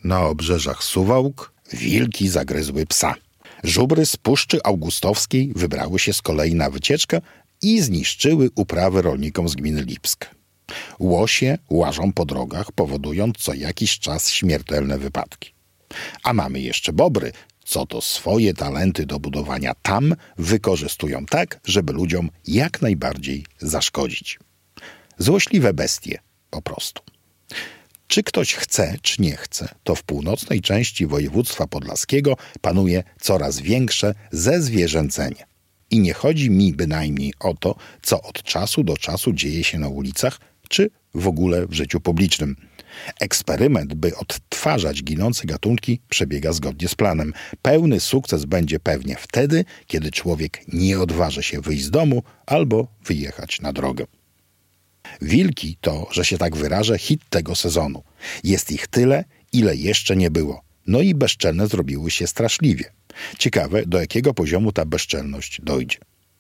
Na obrzeżach Suwałk wilki zagryzły psa. Żubry z Puszczy Augustowskiej wybrały się z kolei na wycieczkę i zniszczyły uprawy rolnikom z gminy Lipsk. Łosie łażą po drogach, powodując co jakiś czas śmiertelne wypadki. A mamy jeszcze bobry, co to swoje talenty do budowania tam wykorzystują tak, żeby ludziom jak najbardziej zaszkodzić. Złośliwe bestie, po prostu. Czy ktoś chce, czy nie chce, to w północnej części województwa podlaskiego panuje coraz większe zezwierzęcenie. I nie chodzi mi bynajmniej o to, co od czasu do czasu dzieje się na ulicach, czy w ogóle w życiu publicznym. Eksperyment, by odtwarzać ginące gatunki, przebiega zgodnie z planem. Pełny sukces będzie pewnie wtedy, kiedy człowiek nie odważy się wyjść z domu albo wyjechać na drogę. Wilki to, że się tak wyrażę, hit tego sezonu. Jest ich tyle, ile jeszcze nie było. No i bezczelne zrobiły się straszliwie. Ciekawe, do jakiego poziomu ta bezczelność dojdzie.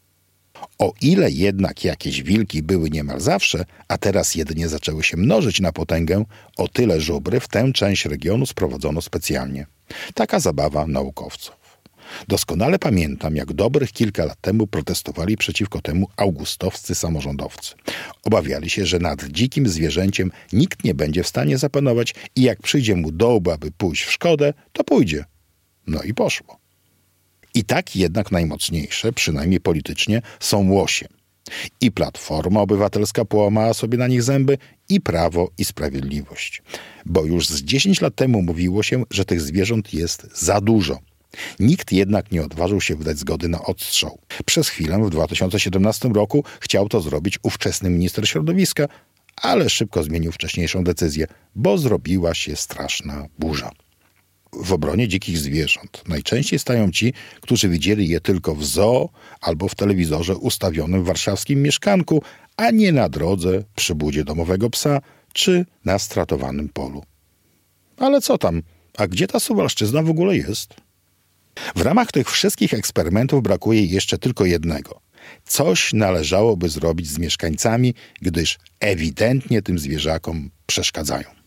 O ile jednak jakieś wilki były niemal zawsze, a teraz jedynie zaczęły się mnożyć na potęgę, o tyle żubry w tę część regionu sprowadzono specjalnie. Taka zabawa naukowców. Doskonale pamiętam, jak dobrych kilka lat temu protestowali przeciwko temu augustowscy samorządowcy. Obawiali się, że nad dzikim zwierzęciem nikt nie będzie w stanie zapanować i jak przyjdzie mu do łba, by pójść w szkodę, to pójdzie. No i poszło. I tak jednak najmocniejsze, przynajmniej politycznie, są łosie. I Platforma Obywatelska połamała sobie na nich zęby, i Prawo i Sprawiedliwość. Bo już z 10 lat temu mówiło się, że tych zwierząt jest za dużo. Nikt jednak nie odważył się wydać zgody na odstrzał. Przez chwilę w 2017 roku chciał to zrobić ówczesny minister środowiska, ale szybko zmienił wcześniejszą decyzję, bo zrobiła się straszna burza. W obronie dzikich zwierząt najczęściej stają ci, którzy widzieli je tylko w zoo albo w telewizorze ustawionym w warszawskim mieszkanku, a nie na drodze, przy budzie domowego psa czy na stratowanym polu. Ale co tam? A gdzie ta Suwalszczyzna w ogóle jest? W ramach tych wszystkich eksperymentów brakuje jeszcze tylko jednego. Coś należałoby zrobić z mieszkańcami, gdyż ewidentnie tym zwierzakom przeszkadzają.